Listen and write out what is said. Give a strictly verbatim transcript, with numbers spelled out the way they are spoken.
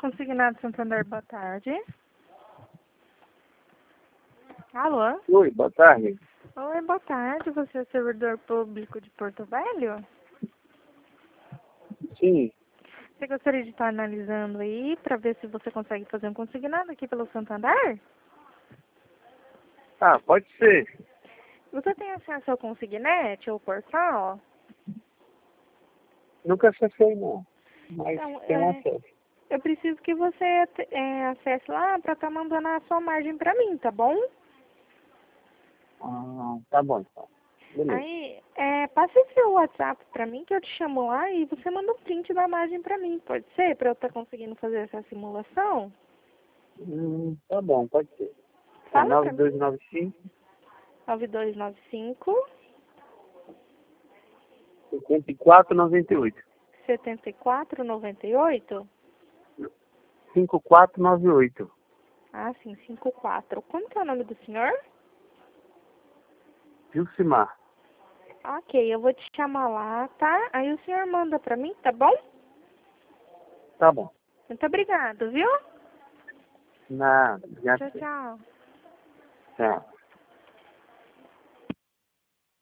Consignado Santander, boa tarde. Alô? Oi, boa tarde. Oi, boa tarde. Você é servidor público de Porto Velho? Sim. Você gostaria de estar analisando aí para ver se você consegue fazer um consignado aqui pelo Santander? Ah, pode ser. Você tem acesso ao Consignet, ou portal? Nunca acessei, não. Mas Então, tem um é, acesso. eu preciso que você é, acesse lá para estar mandando a sua margem para mim, tá bom? Ah, tá bom, então. Beleza. Aí, é, passe seu WhatsApp para mim, que eu te chamo lá e você manda um print da margem para mim, pode ser? Para eu estar conseguindo fazer essa simulação? Hum, tá bom, pode ser. É Fala nove para dois mim. nove cinco, nove dois nove cinco, cinco quatro nove oito. sete quatro nove oito. cinco quatro nove oito. Ah, sim, cinco quatro. Como que é o nome do senhor? Vilcimar. Ok, eu vou te chamar lá, tá? Aí o senhor manda pra mim, tá bom? Tá bom. Muito obrigado, viu? Nada. Já Tchau, sei. tchau. Tchau.